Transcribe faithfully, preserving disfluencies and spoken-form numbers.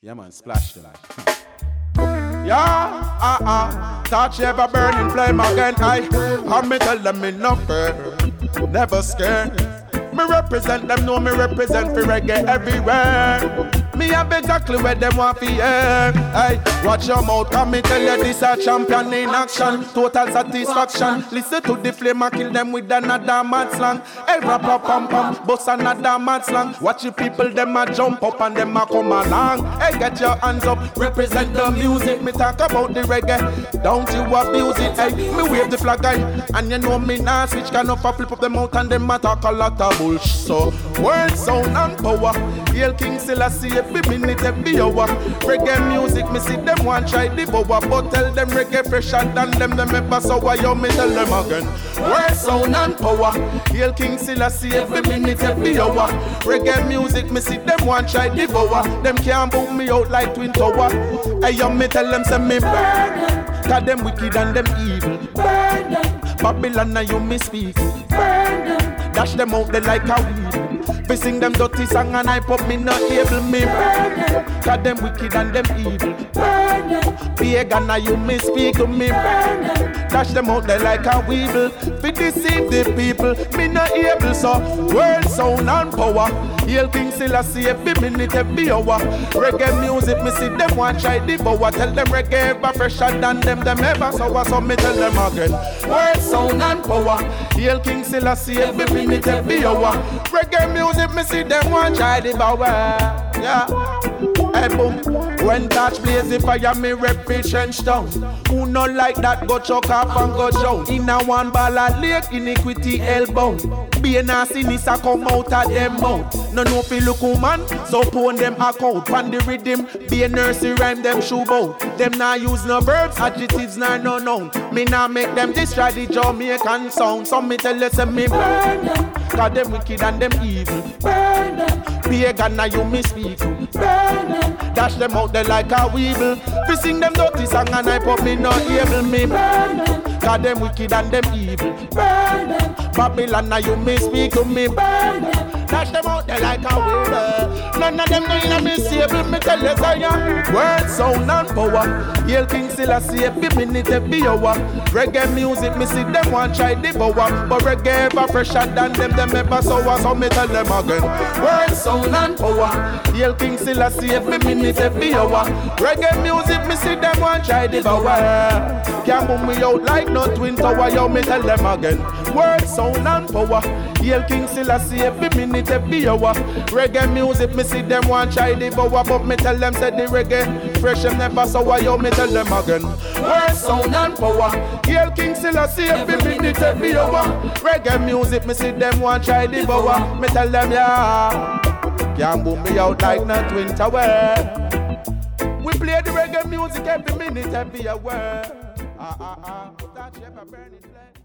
Yeah, man, splash the light. Yeah, ah, ah, touch ever burning flame again. I, I me tell them me no fear, never scared. Me represent them, know me represent for reggae everywhere. Me have exactly where them want to hear. Hey, watch your mouth, come me tell you this a champion in action. Total satisfaction. Listen to the flame and kill them with another mad slang. Hey, rap up, pam pam, bust another mad slang. Watch the people, them a jump up and them a come along. Hey, get your hands up, represent the music. Me talk about the reggae, don't you abuse it. Hey, me wave the flag, hey, and you know me nah switch. Can up flip up them out and them a talk a lot of bullshit. So, world sound and power. Hail King Selassie, every minute, every hour. Reggae music, me see them want try devour. But tell them reggae fresher than them, them ever sour. You me tell them again. World sound and power. Hail King Selassie, every minute, every hour. Reggae music, me see them want try devour. Them can't boot me out like Twin Tower. Hey, you me tell them, say me burn them. Cause them wicked and them evil. Burn them. Babylon, now you me speak. Burn them. Dash them out there like a weed. We sing them dirty song and I pop me not able me burn them. Cause them wicked and them evil. Burn them. Pagan now you me speak to me burn them. Dash them out there like a weevil. We deceive the people, me not able. So world sound and power. Hail King Selassie every minute, every hour. Reggae music, me see them want try devour. Tell them reggae ever fresher than them, them ever sour. So me tell them again. World sound and power. Hail King Selassie every minute, every hour. Reggae music, me see them want try devour. Yeah. Hey boom, when touch blaze the fire, me rep it trench down. Who not like that go choke off and go down. In a one ball of lake, iniquity elbow. Be a nasty nissa come out of them mouth. No no feel look woman, so pwn them account. Pan the rhythm, be a nursery rhyme them shoe bout. Them nah use no verbs, adjectives nah no noun. Me nah make them destroy the Jamaican sound. Some me tell you say me burn them. Cause them wicked and them evil. Burn them. Pagan now you me speak. Burn them. Dash them out there like a weevil. We sing them dirty song and I pop me not able me burn them. Cause them wicked and them evil. Burn them. Babylon now you me speak to me burn them. Dash them out there like a weevil. None of them know in a misable. Me tell you say ya. Word sound and power. Hail King Selassie every minute every hour. Reggae music me see them want try devour. But reggae ever fresher than them, them ever sour. So me tell them again. Word sound and power. Hail King Selassie every minute, every hour. Reggae music, me see them want try devour. Can't move me out like no Twin Tower. Yo, me tell them again. Word sound and power. Hail King Selassie every minute, every hour. Reggae music, me see them want try devour. But me tell them say the reggae fresh them never sour. Yo, me tell them again. Word sound and power. Hail King Selassie every minute, every hour. Reggae music, me see them want try devour. Me tell them yeah. Can't boom me out like no Twin Tower. We play the reggae music every minute, every hour. Ah ah ah, put that shape a burning flame.